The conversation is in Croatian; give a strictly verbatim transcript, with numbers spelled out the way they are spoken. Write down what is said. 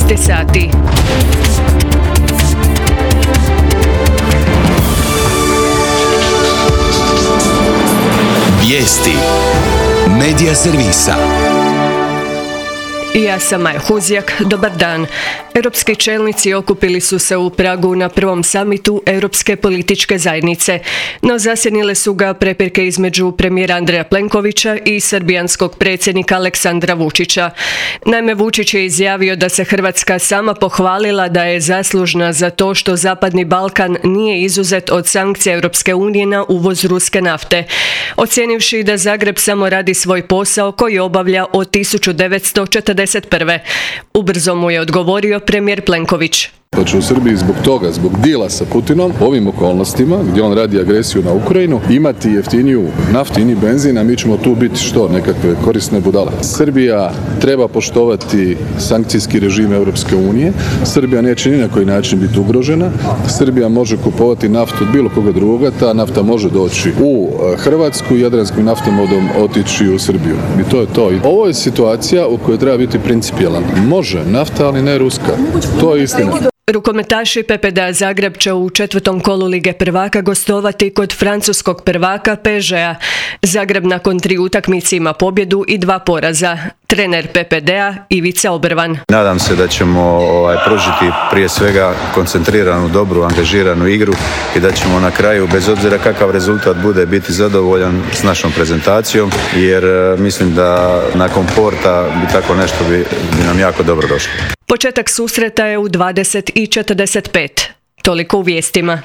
šesnaest sati. Vijesti Medija servisa. Ja sam Maja Huzjak, dobar dan. Europski čelnici okupili su se u Pragu na prvom samitu Europske političke zajednice, no zasjenile su ga prepirke između premijera Andreja Plenkovića i srbijanskog predsjednika Aleksandra Vučića. Naime, Vučić je izjavio da se Hrvatska sama pohvalila da je zaslužna za to što Zapadni Balkan nije izuzet od sankcija Europske unije na uvoz ruske nafte, ocijenivši da Zagreb samo radi svoj posao koji obavlja od tisuću devetsto četrdeset prve. Ubrzo mu je odgovorio premijer Plenković. Pa će u Srbiji zbog toga, zbog dila sa Putinom, u ovim okolnostima gdje on radi agresiju na Ukrajinu, imati jeftiniju naftini benzin, a mi ćemo tu biti što? Nekakve korisne budale. Srbija treba poštovati sankcijski režim Europske unije. Srbija neće ni na koji način biti ugrožena. Srbija može kupovati naftu od bilo koga drugoga. Ta nafta može doći u Hrvatsku i jadranskim naftovodom otići u Srbiju. I to je to. Ovo je situacija u kojoj treba biti principijelan. Može nafta, ali ne ruska. To je istina. Rukometaši P P D A Zagreb će u četvrtom kolu Lige prvaka gostovati kod francuskog prvaka P S G-a. Zagreb nakon tri utakmice ima pobjedu i dva poraza. Trener P P D A Ivica Obrvan. Nadam se da ćemo ovaj, pružiti prije svega koncentriranu, dobru, angažiranu igru i da ćemo na kraju, bez obzira kakav rezultat bude, biti zadovoljan s našom prezentacijom, jer mislim da nakon Porta bi tako nešto bi, bi nam jako dobro došlo. Početak susreta je u dvadeset i četrdeset pet. Toliko u vijestima.